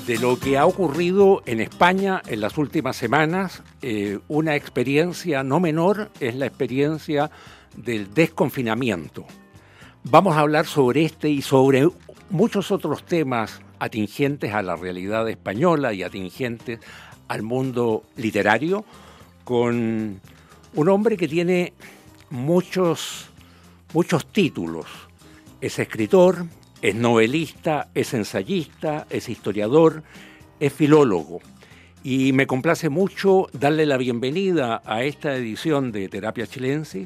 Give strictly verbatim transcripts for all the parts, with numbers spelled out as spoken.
de lo que ha ocurrido en España en las últimas semanas. Eh, una experiencia no menor es la experiencia del desconfinamiento. Vamos a hablar sobre este y sobre muchos otros temas atingentes a la realidad española y atingentes al mundo literario con un hombre que tiene muchos, muchos títulos. Es escritor, es novelista, es ensayista, es historiador, es filólogo. Y me complace mucho darle la bienvenida a esta edición de Terapia Chilensis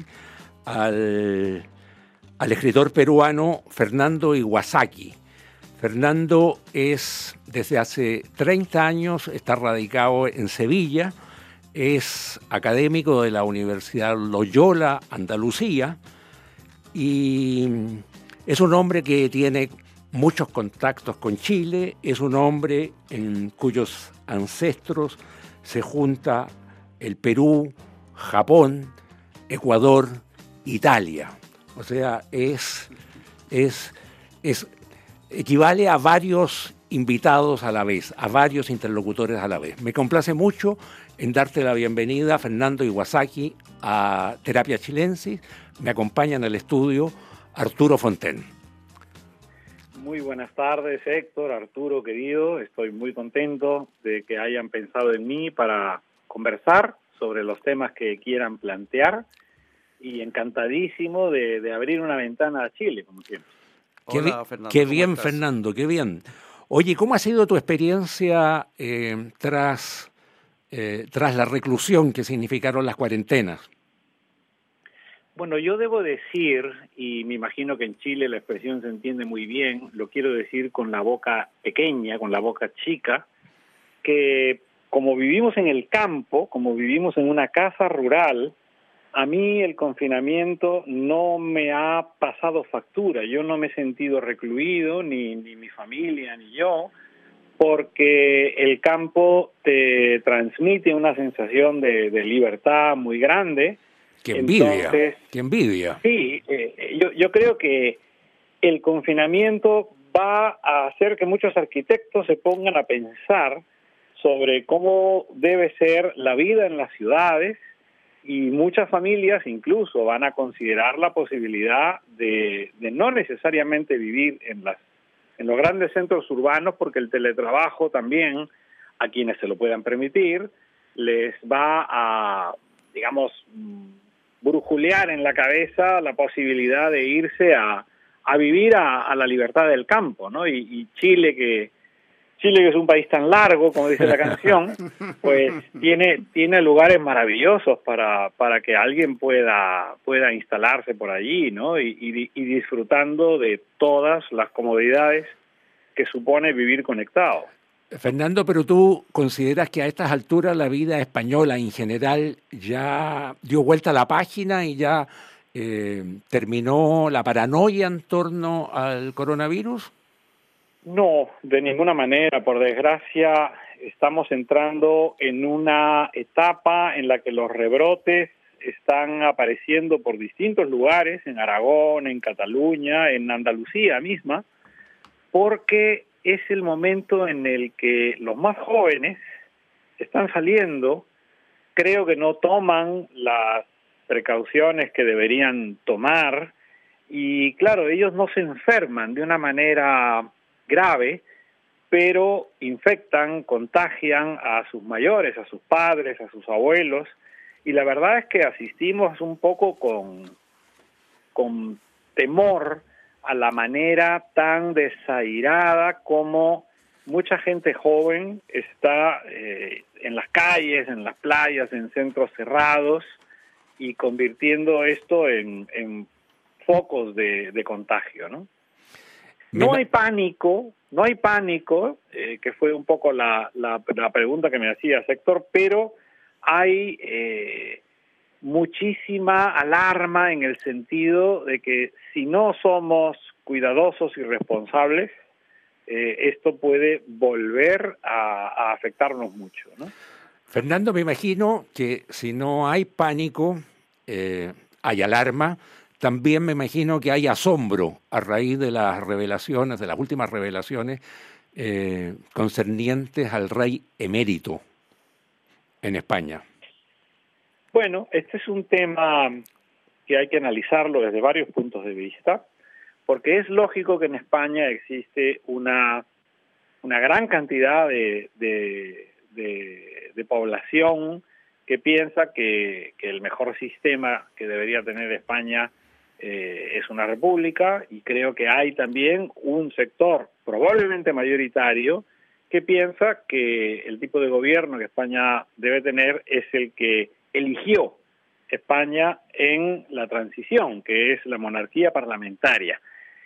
al, al escritor peruano Fernando Iwasaki. Fernando es, desde hace treinta años, está radicado en Sevilla, es académico de la Universidad Loyola, Andalucía, y es un hombre que tiene muchos contactos con Chile, es un hombre en cuyos ancestros se junta el Perú, Japón, Ecuador, Italia. O sea, es, es, es, equivale a varios invitados a la vez, a varios interlocutores a la vez. Me complace mucho en darte la bienvenida, Fernando Iwasaki, a Terapia Chilensis. Me acompaña en el estudio Arturo Fonten. Muy buenas tardes, Héctor, Arturo, querido. Estoy muy contento de que hayan pensado en mí para conversar sobre los temas que quieran plantear y encantadísimo de, de abrir una ventana a Chile, como siempre. Qué, Hola, Fernando, qué bien, estás? Fernando, qué bien. Oye, ¿cómo ha sido tu experiencia eh, tras, eh, tras la reclusión que significaron las cuarentenas? Bueno, yo debo decir, y me imagino que en Chile la expresión se entiende muy bien, lo quiero decir con la boca pequeña, con la boca chica, que como vivimos en el campo, como vivimos en una casa rural, a mí el confinamiento no me ha pasado factura. Yo no me he sentido recluido, ni, ni mi familia, ni yo, porque el campo te transmite una sensación de, de libertad muy grande. ¡Qué envidia! Entonces, ¡Qué envidia! Sí, eh, yo, yo creo que el confinamiento va a hacer que muchos arquitectos se pongan a pensar sobre cómo debe ser la vida en las ciudades, y muchas familias incluso van a considerar la posibilidad de, de no necesariamente vivir en, las, en los grandes centros urbanos, porque el teletrabajo también, a quienes se lo puedan permitir, les va a, digamos, brujulear en la cabeza la posibilidad de irse a, a vivir a, a la libertad del campo, ¿no? Y, y Chile, que Chile que es un país tan largo, como dice la canción, pues tiene tiene lugares maravillosos para para que alguien pueda pueda instalarse por allí, ¿no? Y, y, y disfrutando de todas las comodidades que supone vivir conectado. Fernando, pero tú consideras que a estas alturas la vida española en general ya dio vuelta a la página y ya eh, terminó la paranoia en torno al coronavirus? No, de ninguna manera. Por desgracia, estamos entrando en una etapa en la que los rebrotes están apareciendo por distintos lugares, en Aragón, en Cataluña, en Andalucía misma, porque es el momento en el que los más jóvenes están saliendo, creo que no toman las precauciones que deberían tomar, y claro, ellos no se enferman de una manera grave, pero infectan, contagian a sus mayores, a sus padres, a sus abuelos, y la verdad es que asistimos un poco con, con temor a la manera tan desairada como mucha gente joven está eh, en las calles, en las playas, en centros cerrados, y convirtiendo esto en, en focos de, de contagio, ¿no? No hay pánico, no hay pánico, eh, que fue un poco la, la, la pregunta que me hacía Héctor, pero hay eh, muchísima alarma en el sentido de que si no somos cuidadosos y responsables, eh, esto puede volver a, a afectarnos mucho, ¿no? Fernando, me imagino que si no hay pánico, eh, hay alarma. También me imagino que hay asombro a raíz de las revelaciones, de las últimas revelaciones eh, concernientes al rey emérito en España? Bueno, este es un tema que hay que analizarlo desde varios puntos de vista, porque es lógico que en España existe una, una gran cantidad de, de, de, de población que piensa que, que el mejor sistema que debería tener España eh, es una república, y creo que hay también un sector probablemente mayoritario que piensa que el tipo de gobierno que España debe tener es el que eligió España en la transición, que es la monarquía parlamentaria.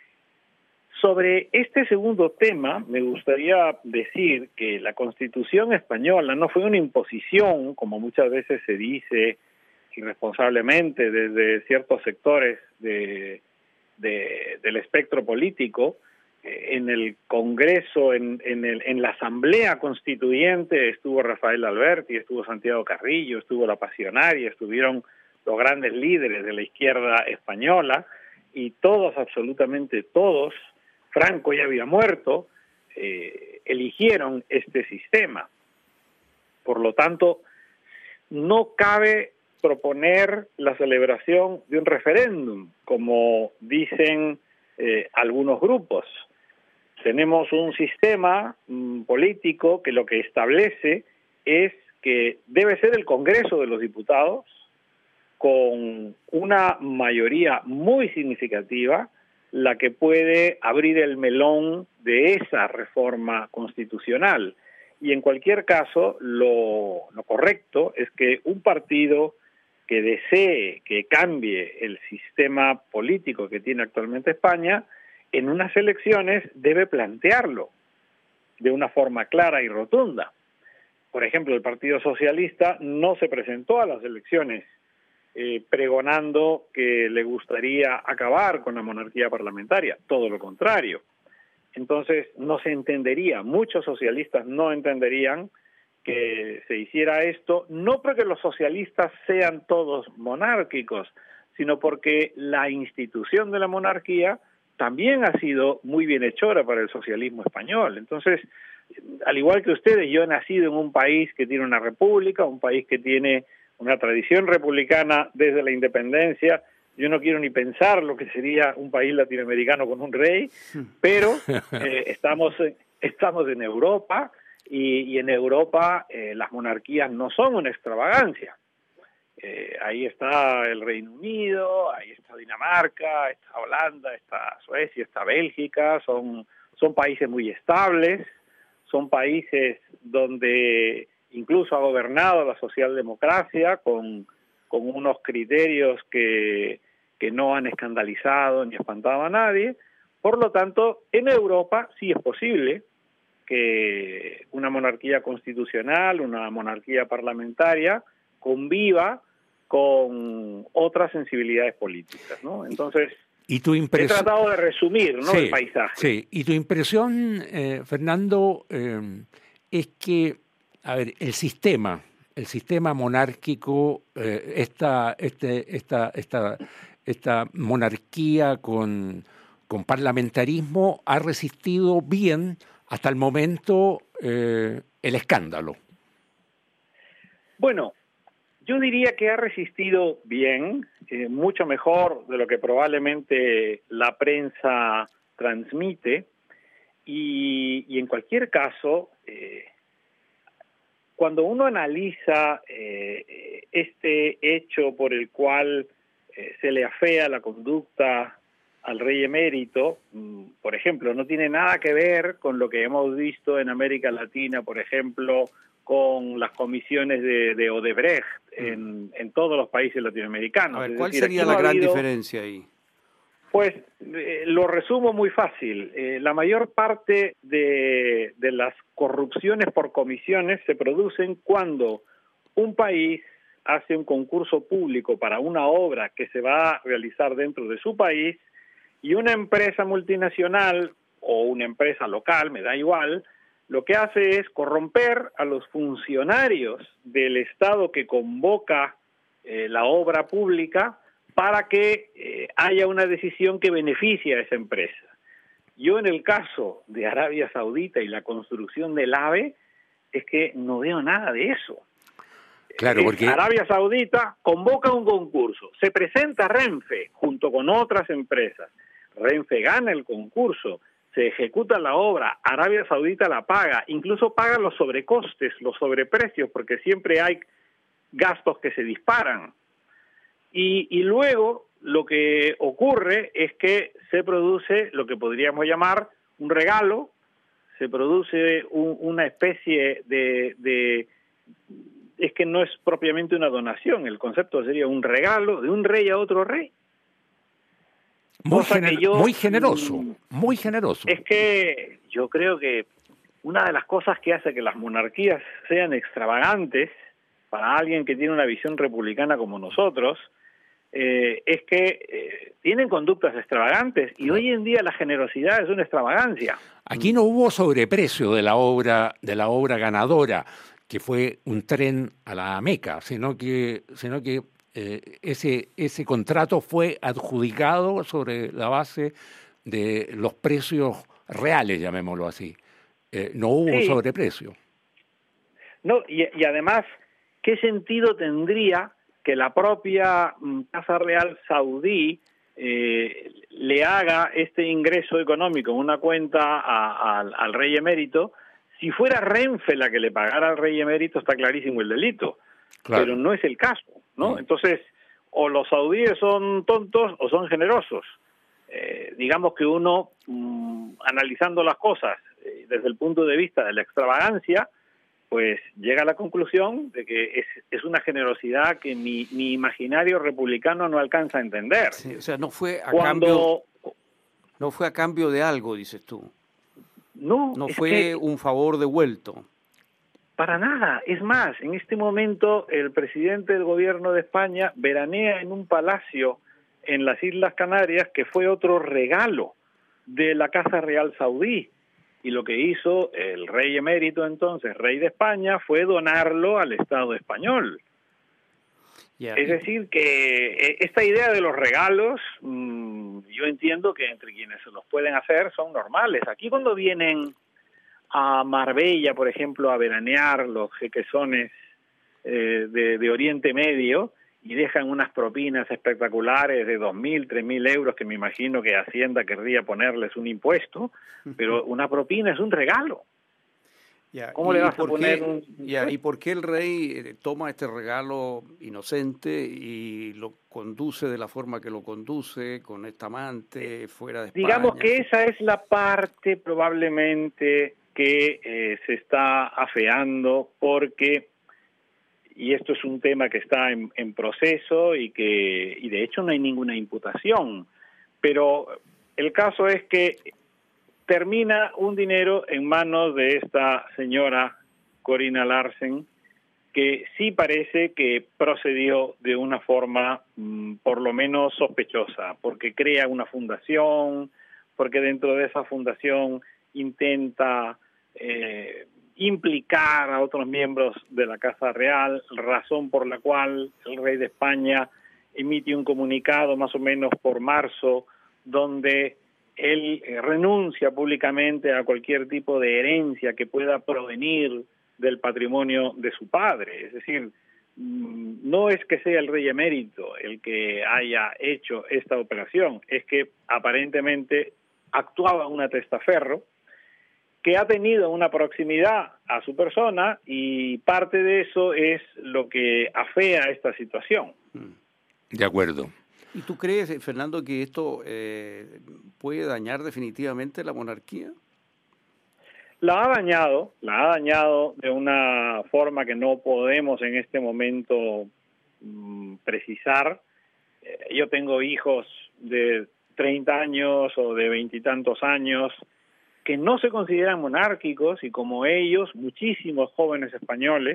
Sobre este segundo tema, me gustaría decir que la Constitución española no fue una imposición, como muchas veces se dice irresponsablemente desde ciertos sectores de, de, del espectro político. En el Congreso, en, en, el, en la Asamblea Constituyente estuvo Rafael Alberti, estuvo Santiago Carrillo, estuvo la Pasionaria, estuvieron los grandes líderes de la izquierda española, y todos, absolutamente todos, Franco ya había muerto, eh, eligieron este sistema. Por lo tanto, no cabe proponer la celebración de un referéndum, como dicen eh, algunos grupos. Tenemos un sistema mm, político que lo que establece es que debe ser el Congreso de los Diputados, con una mayoría muy significativa, la que puede abrir el melón de esa reforma constitucional. Y en cualquier caso, lo, lo correcto es que un partido que desee que cambie el sistema político que tiene actualmente España, en unas elecciones debe plantearlo de una forma clara y rotunda. Por ejemplo, el Partido Socialista no se presentó a las elecciones eh, pregonando que le gustaría acabar con la monarquía parlamentaria, todo lo contrario. Entonces no se entendería, muchos socialistas no entenderían que se hiciera esto, no porque los socialistas sean todos monárquicos, sino porque la institución de la monarquía también ha sido muy bienhechora para el socialismo español. Entonces, al igual que ustedes, yo he nacido en un país que tiene una república, un país que tiene una tradición republicana desde la independencia. Yo no quiero ni pensar lo que sería un país latinoamericano con un rey, pero eh, estamos, estamos en Europa, y, y en Europa eh, las monarquías no son una extravagancia. Eh, ahí está el Reino Unido, ahí está Dinamarca, está Holanda, está Suecia, está Bélgica, son, son países muy estables, son países donde incluso ha gobernado la socialdemocracia con, con unos criterios que, que no han escandalizado ni espantado a nadie. Por lo tanto, en Europa sí es posible que una monarquía constitucional, una monarquía parlamentaria, conviva con otras sensibilidades políticas, ¿no? Entonces, ¿Y tu impresión? He tratado de resumir, ¿no?, sí, el paisaje. Sí, y tu impresión, eh, Fernando, eh, es que, a ver, el sistema, el sistema monárquico, eh, esta, este, esta, esta, esta monarquía con, con parlamentarismo ha resistido bien hasta el momento eh, el escándalo. Bueno, yo diría que ha resistido bien, eh, mucho mejor de lo que probablemente la prensa transmite, y, y en cualquier caso, eh, cuando uno analiza eh, este hecho por el cual eh, se le afea la conducta al rey emérito, por ejemplo, no tiene nada que ver con lo que hemos visto en América Latina, por ejemplo, con las comisiones de, de Odebrecht en, en todos los países latinoamericanos. A ver, es ¿cuál decir, sería no la gran habido, diferencia ahí? Pues eh, lo resumo muy fácil. Eh, la mayor parte de, de las corrupciones por comisiones se producen cuando un país hace un concurso público para una obra que se va a realizar dentro de su país, y una empresa multinacional o una empresa local, me da igual, lo que hace es corromper a los funcionarios del Estado que convoca eh, la obra pública para que eh, haya una decisión que beneficie a esa empresa. Yo en el caso de Arabia Saudita y la construcción del AVE, es que no veo nada de eso. Claro, porque Arabia Saudita convoca un concurso, se presenta Renfe junto con otras empresas, Renfe gana el concurso, se ejecuta la obra, Arabia Saudita la paga, incluso paga los sobrecostes, los sobreprecios, porque siempre hay gastos que se disparan. Y, y luego lo que ocurre es que se produce lo que podríamos llamar un regalo, se produce un, una especie de, de... es que no es propiamente una donación, el concepto sería un regalo de un rey a otro rey. Muy, gener yo, muy generoso, muy generoso. Es que yo creo que una de las cosas que hace que las monarquías sean extravagantes para alguien que tiene una visión republicana como nosotros, eh, es que eh, tienen conductas extravagantes y hoy en día la generosidad es una extravagancia. Aquí no hubo sobreprecio de la obra, de la obra ganadora, que fue un tren a la Meca, sino que, sino que eh, ese, ese contrato fue adjudicado sobre la base de los precios reales, llamémoslo así. Eh, no hubo sí. sobreprecio. No, y, y además, ¿qué sentido tendría que la propia Casa Real Saudí eh, le haga este ingreso económico en una cuenta a, a, al rey emérito? Si fuera Renfe la que le pagara al rey emérito, está clarísimo el delito, claro. Pero no es el caso, ¿no? Mm. Entonces, o los saudíes son tontos o son generosos. Eh, digamos que uno, mmm, analizando las cosas eh, desde el punto de vista de la extravagancia, pues llega a la conclusión de que es, es una generosidad que mi, mi imaginario republicano no alcanza a entender. Sí, o sea, no fue a Cuando... cambio, no fue a cambio de algo, dices tú. No, no fue un favor devuelto. Para nada. Es más, en este momento el presidente del gobierno de España veranea en un palacio en las Islas Canarias que fue otro regalo de la Casa Real Saudí. Y lo que hizo el rey emérito entonces, rey de España, fue donarlo al Estado español. Yeah. Es decir, que esta idea de los regalos, mmm, yo entiendo que entre quienes se los pueden hacer son normales. Aquí cuando vienen a Marbella, por ejemplo, a veranear los jequesones eh, de, de Oriente Medio y dejan unas propinas espectaculares de dos mil, tres mil euros, que me imagino que Hacienda querría ponerles un impuesto, pero una propina es un regalo. Ya, ¿Cómo le vas a poner qué, un...? Ya, ¿y por qué el rey toma este regalo inocente y lo conduce de la forma que lo conduce, con esta amante, fuera de España? Digamos que esa es la parte probablemente que eh, se está afeando, porque, y esto es un tema que está en, en proceso y que y de hecho no hay ninguna imputación, pero el caso es que termina un dinero en manos de esta señora Corina Larsen, que sí parece que procedió de una forma mmm, por lo menos sospechosa, porque crea una fundación, porque dentro de esa fundación intenta eh, implicar a otros miembros de la Casa Real, razón por la cual el rey de España emite un comunicado más o menos por marzo, donde él eh, renuncia públicamente a cualquier tipo de herencia que pueda provenir del patrimonio de su padre. Es decir, no es que sea el rey emérito el que haya hecho esta operación, es que aparentemente actuaba una testaferro que ha tenido una proximidad a su persona, y parte de eso es lo que afea esta situación. De acuerdo. ¿Y tú crees, Fernando, que esto eh, puede dañar definitivamente la monarquía? La ha dañado, la ha dañado de una forma que no podemos en este momento mmm, precisar. Eh, yo tengo hijos de treinta años o de veintitantos años que no se consideran monárquicos, y como ellos, muchísimos jóvenes españoles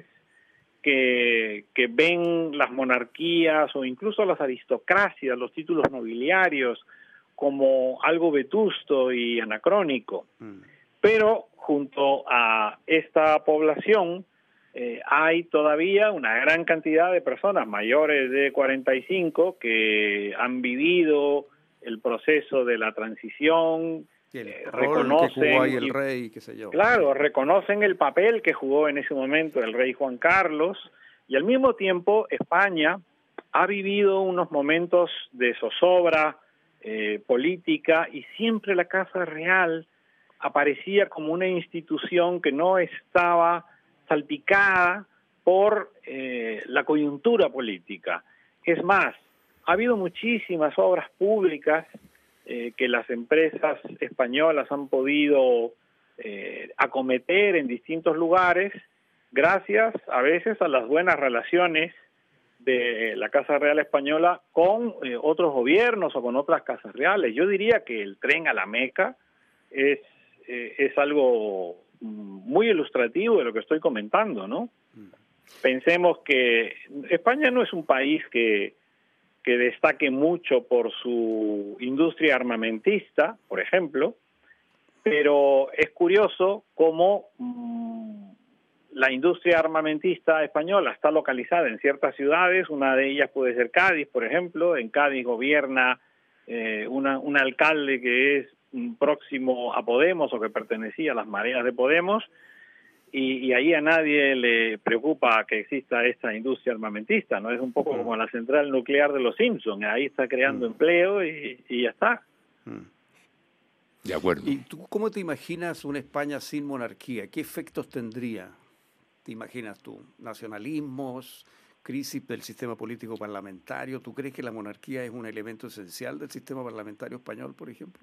que, que ven las monarquías o incluso las aristocracias, los títulos nobiliarios, como algo vetusto y anacrónico. Mm. Pero junto a esta población eh, hay todavía una gran cantidad de personas mayores de cuarenta y cinco que han vivido el proceso de la transición, el eh, rol reconocen que jugó ahí el y, rey, qué sé yo. Claro, reconocen el papel que jugó en ese momento el rey Juan Carlos, y al mismo tiempo España ha vivido unos momentos de zozobra eh, política, y siempre la Casa Real aparecía como una institución que no estaba salpicada por eh, la coyuntura política. Es más, ha habido muchísimas obras públicas eh, que las empresas españolas han podido eh, acometer en distintos lugares, gracias a veces a las buenas relaciones de la Casa Real Española con eh, otros gobiernos o con otras casas reales. Yo diría que el tren a la Meca es, eh, es algo muy ilustrativo de lo que estoy comentando, ¿no? Mm. Pensemos que España no es un país que, que destaque mucho por su industria armamentista, por ejemplo, pero es curioso cómo mmm, la industria armamentista española está localizada en ciertas ciudades. Una de ellas puede ser Cádiz, por ejemplo. En Cádiz gobierna eh, una, un alcalde que es próximo a Podemos o que pertenecía a las mareas de Podemos, y, y ahí a nadie le preocupa que exista esta industria armamentista, ¿no? Es un poco como la central nuclear de los Simpsons, ahí está creando empleo y, y ya está. De acuerdo. ¿Y tú cómo te imaginas una España sin monarquía? ¿Qué efectos tendría? ¿Te imaginas tú? ¿Nacionalismos? ¿Crisis del sistema político parlamentario? ¿Tú crees que la monarquía es un elemento esencial del sistema parlamentario español, por ejemplo?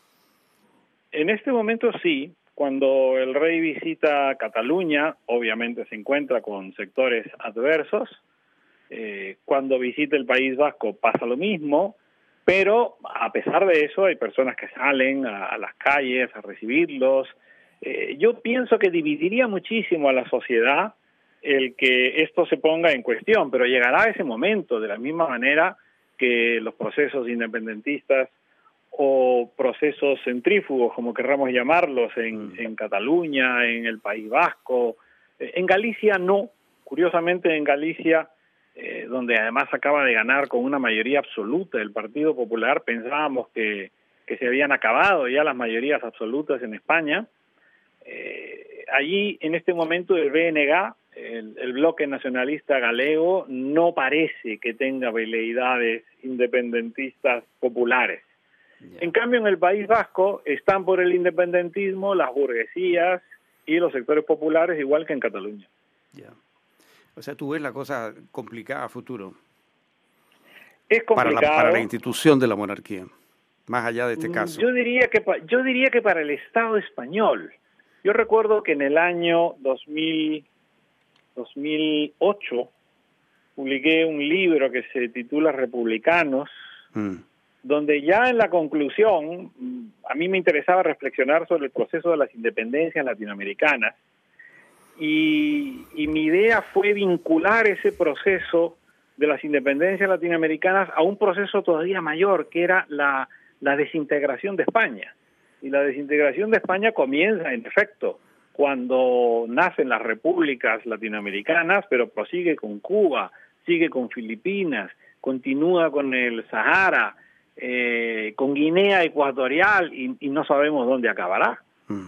En este momento sí. Cuando el rey visita Cataluña, obviamente se encuentra con sectores adversos. Eh, cuando visita el País Vasco pasa lo mismo, pero a pesar de eso hay personas que salen a, a las calles a recibirlos. Eh, yo pienso que dividiría muchísimo a la sociedad el que esto se ponga en cuestión, pero llegará ese momento, de la misma manera que los procesos independentistas o procesos centrífugos, como querramos llamarlos, en, en Cataluña, en el País Vasco. En Galicia no. Curiosamente en Galicia, eh, donde además acaba de ganar con una mayoría absoluta el Partido Popular, pensábamos que, que se habían acabado ya las mayorías absolutas en España. Eh, allí, en este momento, el B N G, el, el bloque nacionalista galego, no parece que tenga veleidades independentistas populares. Yeah. En cambio, en el País Vasco están por el independentismo las burguesías y los sectores populares, igual que en Cataluña. Yeah. O sea, tú ves la cosa complicada a futuro. Es complicado. Para la, para la institución de la monarquía, más allá de este caso. Yo diría que, yo diría que para el Estado español. Yo recuerdo que en el año dos mil, dos mil ocho publiqué un libro que se titula Republicanos, mm. donde ya en la conclusión a mí me interesaba reflexionar sobre el proceso de las independencias latinoamericanas, y, y mi idea fue vincular ese proceso de las independencias latinoamericanas a un proceso todavía mayor, que era la, la desintegración de España. Y la desintegración de España comienza, en efecto, cuando nacen las repúblicas latinoamericanas, pero prosigue con Cuba, sigue con Filipinas, continúa con el Sahara, eh, con Guinea Ecuatorial, y, y no sabemos dónde acabará. Mm.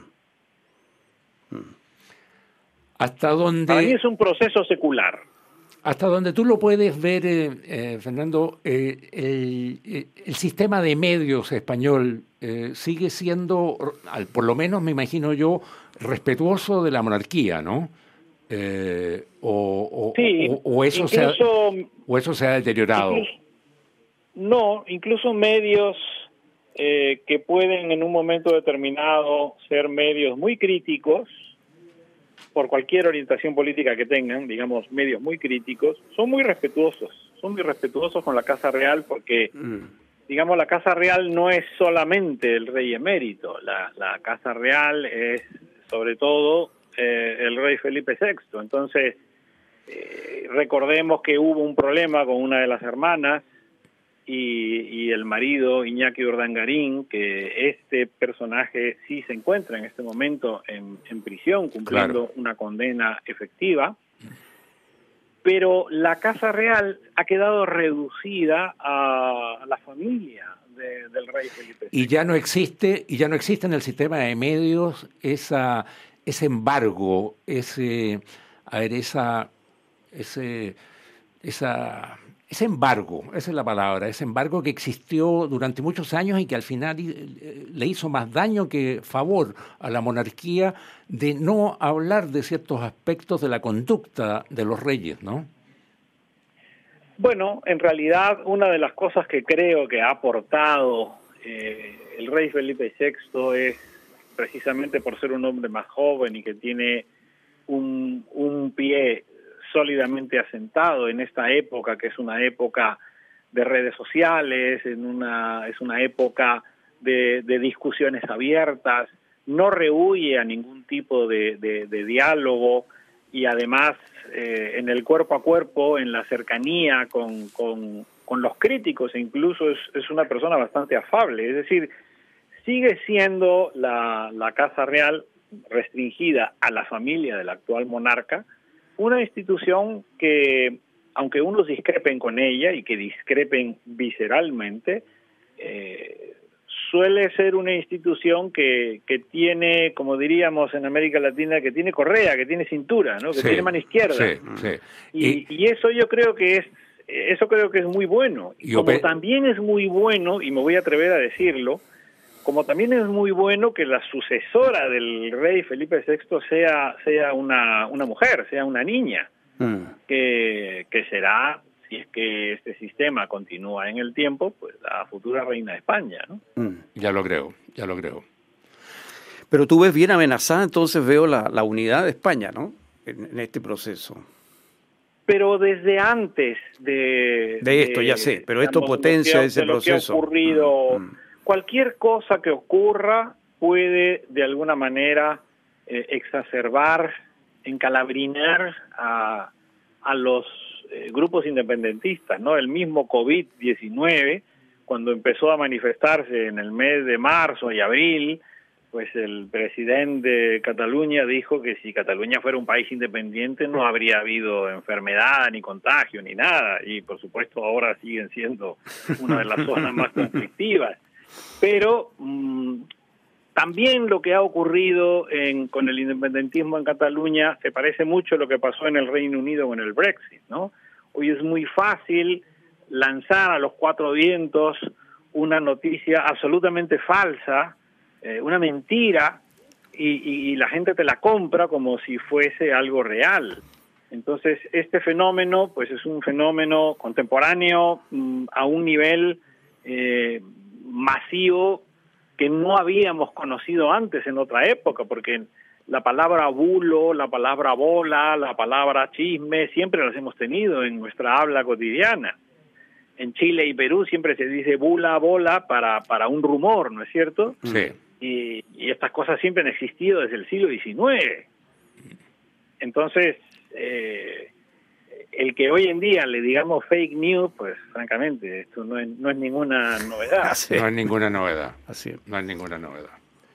Mm. Hasta donde... Para mí es un proceso secular. Hasta donde tú lo puedes ver, eh, eh, Fernando, eh, el, el sistema de medios español eh, sigue siendo, por lo menos me imagino yo, respetuoso de la monarquía, ¿no? Eh, o, o, sí, o, o, eso incluso, se ha, o eso se ha deteriorado. Incluso, no, incluso medios eh, que pueden en un momento determinado ser medios muy críticos, por cualquier orientación política que tengan, digamos, medios muy críticos, son muy respetuosos, son muy respetuosos con la Casa Real porque, mm. digamos, la Casa Real no es solamente el rey emérito, la, la Casa Real es, sobre todo, eh, el rey Felipe sexto. Entonces, eh, recordemos que hubo un problema con una de las hermanas y, y el marido, Iñaki Urdangarín, que este personaje sí se encuentra en este momento en, en prisión, cumpliendo claro. una condena efectiva, pero la Casa Real ha quedado reducida a la familia de, del rey rey Felipe sexto. Y ya no existe, y ya no existe en el sistema de medios esa, ese embargo, ese, a ver, esa, ese, esa, ese embargo, esa es la palabra, ese embargo que existió durante muchos años y que al final le hizo más daño que favor a la monarquía de no hablar de ciertos aspectos de la conducta de los reyes, ¿no? Bueno, en realidad una de las cosas que creo que ha aportado eh, el rey Felipe sexto es precisamente por ser un hombre más joven y que tiene un, un pie sólidamente asentado en esta época, que es una época de redes sociales, en una es una época de, de discusiones abiertas, no rehúye a ningún tipo de, de, de diálogo y además eh, en el cuerpo a cuerpo, en la cercanía con, con, con los críticos, e incluso es, es una persona bastante afable, es decir, sigue siendo la, la Casa Real restringida a la familia del actual monarca, una institución que, aunque unos discrepen con ella y que discrepen visceralmente, eh, suele ser una institución que, que tiene, como diríamos en América Latina, que tiene correa, que tiene cintura, ¿no? Que Sí, tiene mano izquierda. sí, sí. Y, Y- y eso yo creo que es, eso creo que es muy bueno. Y Y como ope- también es muy bueno, y me voy a atrever a decirlo, como también es muy bueno que la sucesora del rey Felipe sexto sea, sea una, una mujer, sea una niña, Mm. que, que será, si es que este sistema continúa en el tiempo, pues la futura reina de España, ¿no? Mm. Ya lo creo, ya lo creo. Pero tú ves bien amenazada, entonces veo la, la unidad de España, ¿no? En, en este proceso. Pero desde antes de... De esto, ya sé, pero esto potencia lo que ha- ese de lo que ha proceso. ocurrido, Mm, mm. cualquier cosa que ocurra puede de alguna manera eh, exacerbar, encalabrinar a, a los eh, grupos independentistas, ¿no? El mismo COVID diecinueve, cuando empezó a manifestarse en el mes de marzo y abril, pues el presidente de Cataluña dijo que si Cataluña fuera un país independiente no habría habido enfermedad, ni contagio, ni nada, y por supuesto ahora siguen siendo una de las zonas más conflictivas. Pero mmm, también lo que ha ocurrido en, con el independentismo en Cataluña se parece mucho a lo que pasó en el Reino Unido con el Brexit, ¿no? Hoy es muy fácil lanzar a los cuatro vientos una noticia absolutamente falsa, eh, una mentira, y, y, y la gente te la compra como si fuese algo real. Entonces, este fenómeno, pues es un fenómeno contemporáneo mmm, a un nivel eh, masivo que no habíamos conocido antes en otra época, porque la palabra bulo, la palabra bola, la palabra chisme, siempre las hemos tenido en nuestra habla cotidiana. En Chile y Perú siempre se dice bula, bola para, para un rumor, ¿no es cierto? Sí. Y, y estas cosas siempre han existido desde el siglo diecinueve. Entonces, eh, el que hoy en día le digamos fake news, pues francamente, esto no es, no es ninguna novedad. Sí. No hay ninguna novedad. Así es. No hay ninguna novedad.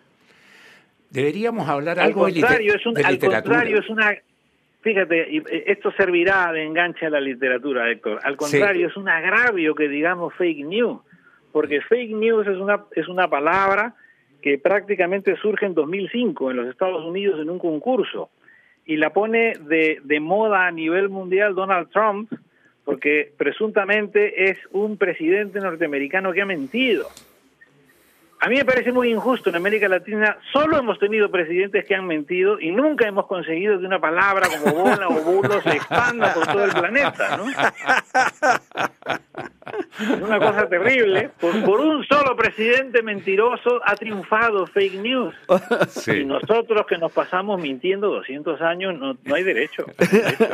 Deberíamos hablar Al algo de, liter- contrario, es un, de al literatura. contrario, es una... Fíjate, y esto servirá de enganche a la literatura, Héctor. Al contrario, Sí. es un agravio que digamos fake news, porque fake news es una, es una palabra que prácticamente surge en dos mil cinco en los Estados Unidos en un concurso, y la pone de, de moda a nivel mundial Donald Trump, porque presuntamente es un presidente norteamericano que ha mentido. A mí me parece muy injusto. En América Latina solo hemos tenido presidentes que han mentido y nunca hemos conseguido que una palabra como bola o bulo se expanda por todo el planeta, ¿no? Es una cosa terrible. Por, por un solo presidente mentiroso ha triunfado fake news. Sí. Y nosotros que nos pasamos mintiendo doscientos años, no, no hay derecho. No hay derecho.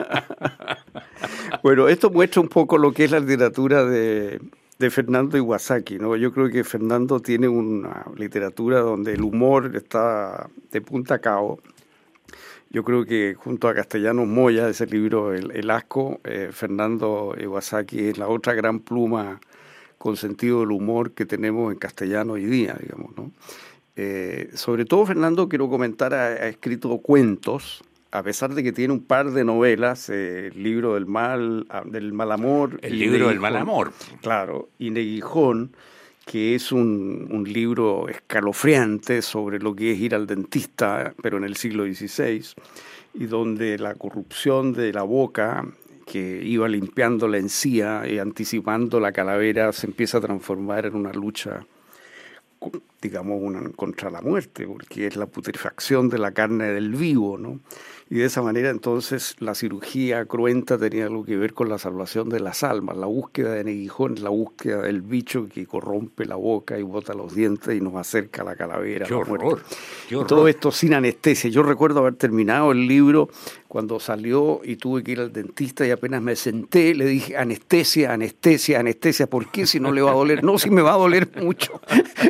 Bueno, esto muestra un poco lo que es la literatura de, de Fernando Iwasaki, ¿no? Yo creo que Fernando tiene una literatura donde el humor está de punta a cabo. Yo creo que junto a Castellanos Moya, ese libro El, el asco, eh, Fernando Iwasaki es la otra gran pluma con sentido del humor que tenemos en castellano hoy día, digamos, ¿no? Eh, sobre todo Fernando, quiero comentar, ha, ha escrito cuentos, a pesar de que tiene un par de novelas, eh, el libro del mal, del mal amor. El y libro del Neguijón. mal amor. Claro, y Neguijón, que es un, un libro escalofriante sobre lo que es ir al dentista, pero en el siglo dieciséis, y donde la corrupción de la boca, que iba limpiando la encía y anticipando la calavera, se empieza a transformar en una lucha, digamos, una, contra la muerte, porque es la putrefacción de la carne del vivo, ¿no? Y de esa manera entonces la cirugía cruenta tenía algo que ver con la salvación de las almas, la búsqueda de Neguijón, la búsqueda del bicho que corrompe la boca y bota los dientes y nos acerca a la calavera. ¡Qué la horror! ¡Qué horror! Todo esto sin anestesia. Yo recuerdo haber terminado el libro cuando salió y tuve que ir al dentista y apenas me senté le dije anestesia, anestesia, anestesia. ¿Por qué si no le va a doler? No, si me va a doler mucho.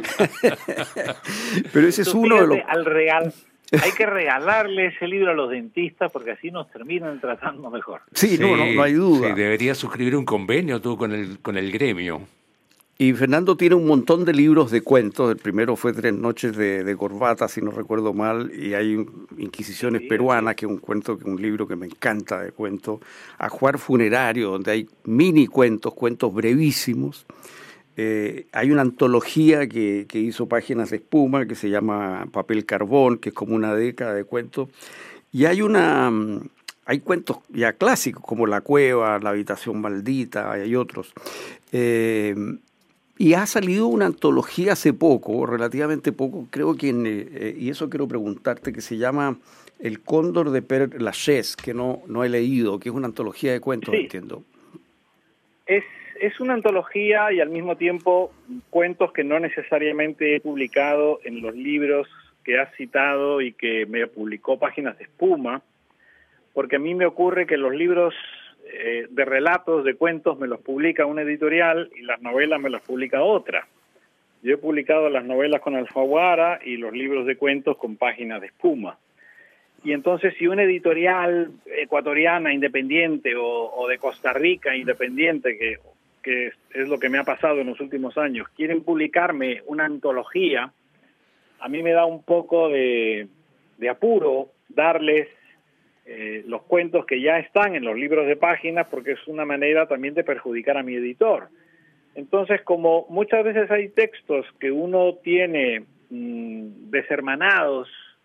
Pero ese es uno de los... Al regal... Hay que regalarle ese libro a los dentistas porque así nos terminan tratando mejor. Sí, sí no, no, no hay duda. Sí, deberías suscribir un convenio tú con el, con el gremio. Y Fernando tiene un montón de libros de cuentos. El primero fue Tres noches de, de corbata, si no recuerdo mal, y hay Inquisiciones sí, peruanas, sí. que es un cuento, que un libro que me encanta de cuentos. Ajuar funerario, donde hay mini cuentos, cuentos brevísimos. Eh, hay una antología que, que hizo Páginas de Espuma, que se llama Papel Carbón, que es como una década de cuentos. Y hay una... Hay cuentos ya clásicos, como La Cueva, La Habitación Maldita, hay otros. Eh, y ha salido una antología hace poco, relativamente poco, creo que, en, eh, y eso quiero preguntarte, que se llama El Cóndor de Père Lachaise, que no, no he leído, que es una antología de cuentos, sí. entiendo. Es... Es una antología y al mismo tiempo cuentos que no necesariamente he publicado en los libros que has citado y que me publicó Páginas de Espuma, porque a mí me ocurre que los libros eh, de relatos, de cuentos, me los publica una editorial y las novelas me las publica otra. Yo he publicado las novelas con Alfaguara y los libros de cuentos con Páginas de Espuma. Y entonces si una editorial ecuatoriana independiente o, o de Costa Rica independiente, que que es lo que me ha pasado en los últimos años, quieren publicarme una antología, a mí me da un poco de, de apuro darles eh, los cuentos que ya están en los libros de páginas, porque es una manera también de perjudicar a mi editor. Entonces, como muchas veces hay textos que uno tiene mmm, deshermanados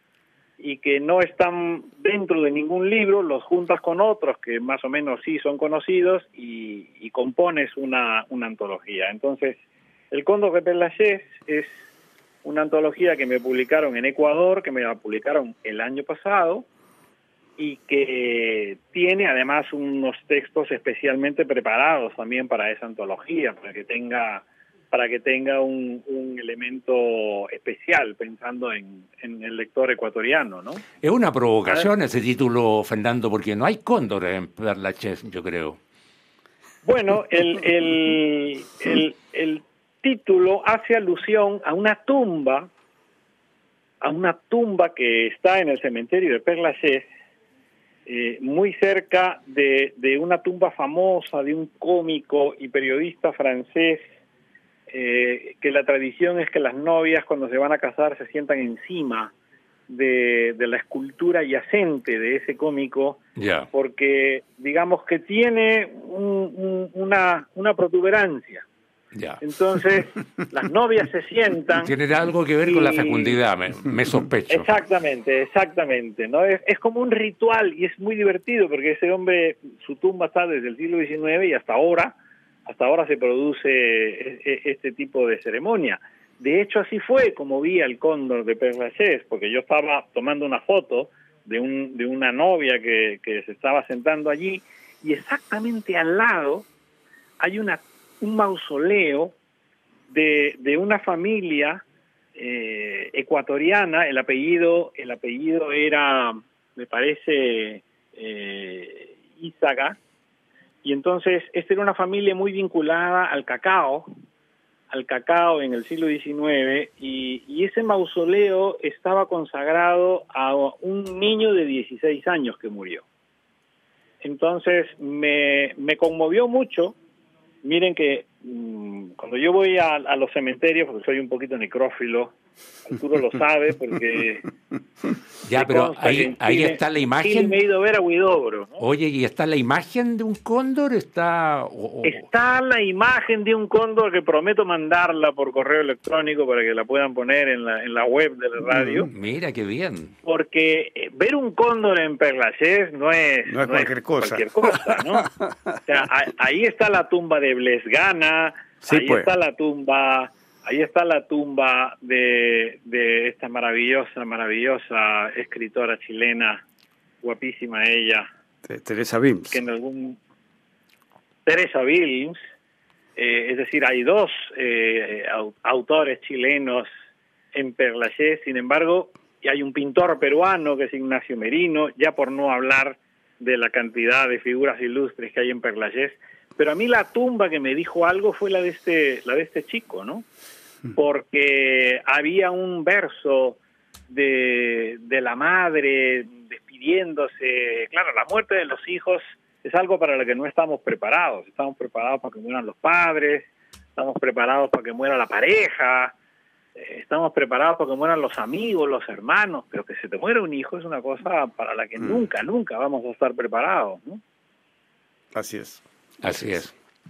y que no están dentro de ningún libro, los juntas con otros que más o menos sí son conocidos y, y compones una, una antología. Entonces, El Cóndor de Père Lachaise es una antología que me publicaron en Ecuador, que me la publicaron el año pasado, y que tiene además unos textos especialmente preparados también para esa antología, para que tenga... para que tenga un, un elemento especial, pensando en, en el lector ecuatoriano, ¿no? Es una provocación ese título, Fernando, porque no hay cóndor en Père Lachaise, yo creo. Bueno, el, el, el, el título hace alusión a una tumba, a una tumba que está en el cementerio de Père Lachaise, eh, muy cerca de, de una tumba famosa de un cómico y periodista francés, Eh, que la tradición es que las novias cuando se van a casar se sientan encima de, de la escultura yacente de ese cómico, yeah. porque digamos que tiene un, un, una, una protuberancia. Yeah. Entonces las novias se sientan... Tiene algo que ver y... con la fecundidad, me, me sospecho. Exactamente, exactamente, ¿no? Es, es como un ritual y es muy divertido porque ese hombre, su tumba está desde el siglo diecinueve y hasta ahora... Hasta ahora se produce este tipo de ceremonia. De hecho, así fue como vi al Cóndor de Père Lachaise, porque yo estaba tomando una foto de, un, de una novia que, que se estaba sentando allí, y exactamente al lado hay una, un mausoleo de, de una familia eh, ecuatoriana. El apellido, el apellido era, me parece, eh, Izaga. Y entonces, esta era una familia muy vinculada al cacao, al cacao en el siglo diecinueve, y, y ese mausoleo estaba consagrado a un niño de dieciséis años que murió. Entonces, me, me conmovió mucho. Miren que mmm, cuando yo voy a, a los cementerios, porque soy un poquito necrófilo, Arturo lo sabe, porque Ya, pero ahí, ahí Chile, está la Chile imagen. me he ido a ver a Huidobro, ¿no? Oye, ¿y está la imagen de un cóndor? Está o- o- Está la imagen de un cóndor que prometo mandarla por correo electrónico para que la puedan poner en la, en la web de la radio. Mm, mira, qué bien. Porque eh, ver un cóndor en Perlachés no es, No es cualquier cosa. cualquier cosa, ¿no? O sea, a- ahí está la tumba de Blesgana, Sí, ahí pues. está la tumba, ahí está la tumba de, de esta maravillosa, maravillosa escritora chilena, guapísima ella, Te- Teresa Vims. que en algún Teresa Wilms, eh, es decir, hay dos eh, au- autores chilenos en Perlachés, sin embargo, y hay un pintor peruano que es Ignacio Merino, ya por no hablar de la cantidad de figuras ilustres que hay en Perlachés, pero a mí la tumba que me dijo algo fue la de este, la de este chico, ¿no? Porque había un verso de, de la madre despidiéndose, claro, la muerte de los hijos es algo para lo que no estamos preparados, estamos preparados para que mueran los padres, estamos preparados para que muera la pareja, eh, estamos preparados para que mueran los amigos, los hermanos, pero que se te muera un hijo es una cosa para la que Mm. nunca, nunca vamos a estar preparados, ¿no? Así es. Así es.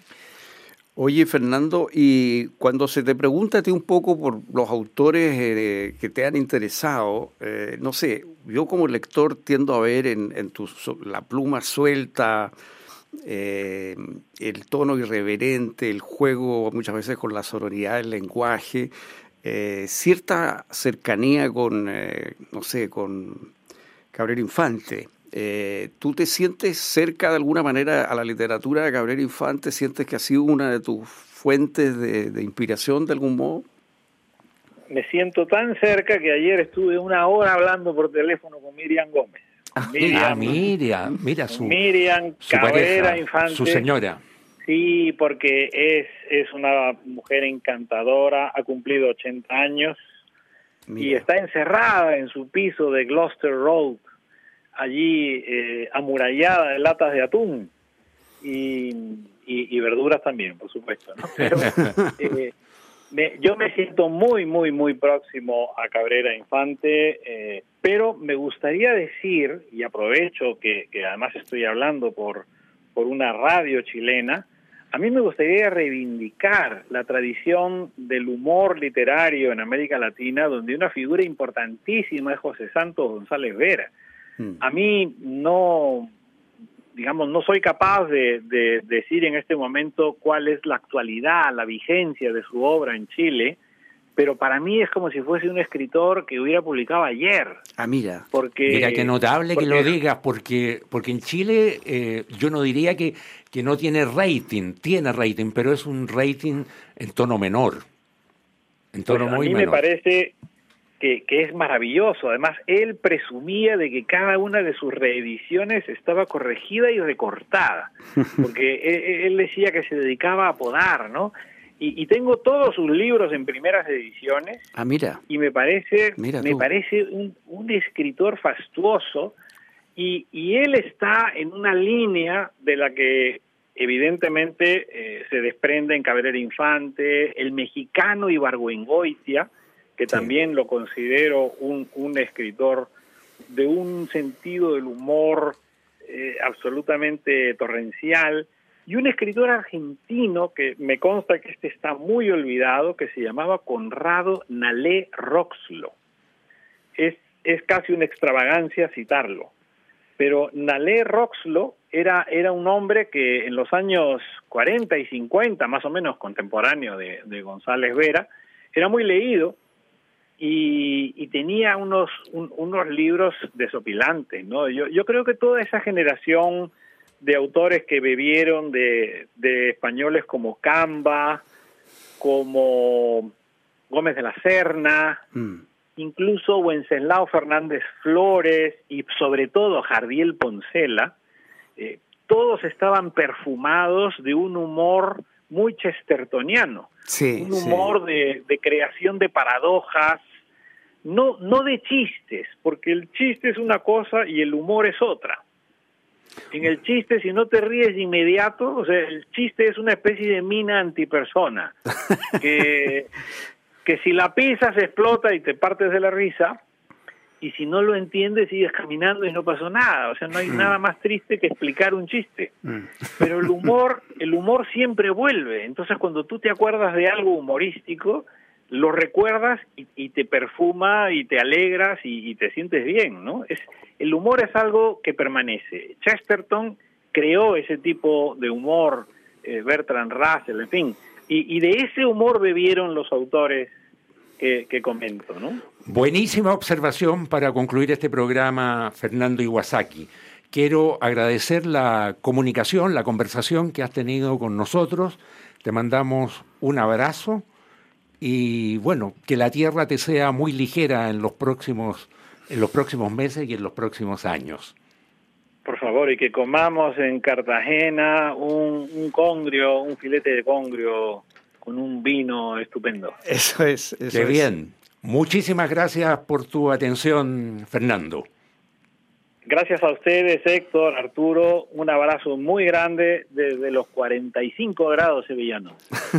Oye, Fernando, y cuando se te pregunta a ti un poco por los autores eh, que te han interesado, eh, no sé, yo como lector tiendo a ver en, en tu, so- la pluma suelta, eh, el tono irreverente, el juego muchas veces con la sonoridad del lenguaje, eh, cierta cercanía con, eh, no sé, con Cabrera Infante. Eh, ¿Tú te sientes cerca de alguna manera a la literatura de Cabrera Infante? ¿Sientes que ha sido una de tus fuentes de, de inspiración de algún modo? Me siento tan cerca que ayer estuve una hora hablando por teléfono con Miriam Gómez. Ah, Miriam, mira, mira su, Miriam su Cabrera pareja, Infante. su señora. Sí, porque es, es una mujer encantadora, ha cumplido ochenta años y Mira. está encerrada en su piso de Gloucester Road, allí eh, amurallada de latas de atún y, y, y verduras también, por supuesto, ¿no? Pero, eh, me, yo me siento muy, muy, muy próximo a Cabrera Infante, eh, pero me gustaría decir, y aprovecho que, que además estoy hablando por, por una radio chilena, a mí me gustaría reivindicar la tradición del humor literario en América Latina, donde una figura importantísima es José Santos González Vera. Mm. A mí no, digamos, no soy capaz de, de decir en este momento cuál es la actualidad, la vigencia de su obra en Chile, pero para mí es como si fuese un escritor que hubiera publicado ayer. Ah, mira. Porque, Mira, qué notable porque, que lo digas, porque, porque en Chile eh, yo no diría que, que no tiene rating, tiene rating, pero es un rating en tono menor, en tono pues muy a mí menor. me parece que, que es maravilloso. Además, él presumía de que cada una de sus reediciones estaba corregida y recortada, porque él, él decía que se dedicaba a podar, ¿no? Y, y tengo todos sus libros en primeras ediciones. Ah, mira. Y me parece, Mira me tú. parece un, un escritor fastuoso, y, y él está en una línea de la que evidentemente eh, se desprende en Cabrera Infante, el mexicano Ibargüengoitia, que Sí. también lo considero un, un escritor de un sentido del humor eh, absolutamente torrencial, y un escritor argentino que me consta que este está muy olvidado, que se llamaba Conrado Nalé Roxlo. Es, es casi una extravagancia citarlo, pero Nalé Roxlo era, era un hombre que en los años cuarenta y cincuenta, más o menos contemporáneo de, de González Vera, era muy leído y, y tenía unos, un, unos libros desopilantes, ¿no? Yo, yo creo que toda esa generación de autores que bebieron de, de españoles como Camba, como Gómez de la Serna, Mm. incluso Wenceslao Fernández Flores y sobre todo Jardiel Poncela, eh, todos estaban perfumados de un humor muy chestertoniano, Sí, un sí. humor de, de creación de paradojas, no, no de chistes, porque el chiste es una cosa y el humor es otra. En el chiste, si no te ríes de inmediato, o sea, el chiste es una especie de mina antipersona, que, que si la pisas explota y te partes de la risa, y si no lo entiendes sigues caminando y no pasó nada. O sea, no hay mm. nada más triste que explicar un chiste. Mm. Pero el humor, el humor siempre vuelve. Entonces, cuando tú te acuerdas de algo humorístico, lo recuerdas y, y te perfuma y te alegras y, y te sientes bien, ¿no? Es, el humor es algo que permanece. Chesterton creó ese tipo de humor, eh, Bertrand Russell, en fin, y, y de ese humor bebieron los autores que, que comento, ¿no? Buenísima observación para concluir este programa, Fernando Iwasaki. Quiero agradecer la comunicación, la conversación que has tenido con nosotros. Te mandamos un abrazo y, bueno, que la tierra te sea muy ligera en los próximos, en los próximos meses y en los próximos años. Por favor, y que comamos en Cartagena un, un congrio, un filete de congrio con un vino estupendo. Eso es. Eso Qué es. bien. Muchísimas gracias por tu atención, Fernando. Gracias a ustedes, Héctor, Arturo. Un abrazo muy grande desde los cuarenta y cinco grados sevillanos.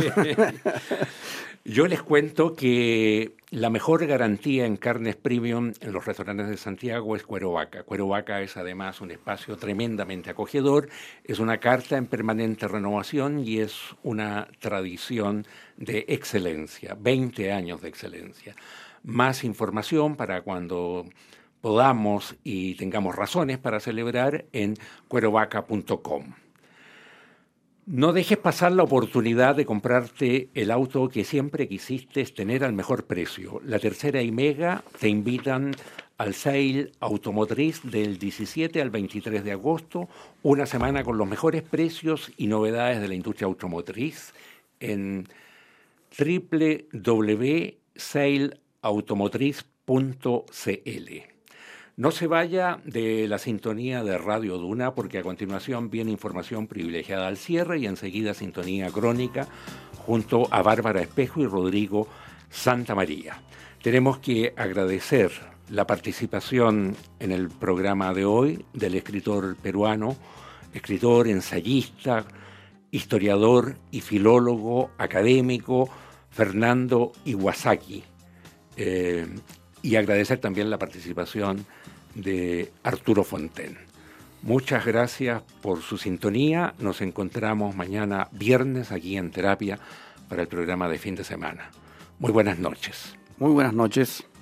Yo les cuento que la mejor garantía en carnes premium en los restaurantes de Santiago es Cuero Vaca. Cuero Vaca es además un espacio tremendamente acogedor, es una carta en permanente renovación y es una tradición de excelencia, veinte años de excelencia. Más información para cuando podamos y tengamos razones para celebrar en cuero vaca punto com. No dejes pasar la oportunidad de comprarte el auto que siempre quisiste tener al mejor precio. La Tercera y Mega te invitan al Sale Automotriz del diecisiete al veintitrés de agosto, una semana con los mejores precios y novedades de la industria automotriz en doble u doble u doble u punto sale automotriz punto c l. No se vaya de la sintonía de Radio Duna porque a continuación viene información privilegiada al cierre y enseguida sintonía crónica junto a Bárbara Espejo y Rodrigo Santamaría. Tenemos que agradecer la participación en el programa de hoy del escritor peruano, escritor, ensayista, historiador y filólogo académico Fernando Iwasaki. Eh, y agradecer también la participación de Arturo Fonten. Muchas gracias por su sintonía. Nos encontramos mañana viernes aquí en Terapia para el programa de fin de semana. Muy buenas noches. Muy buenas noches.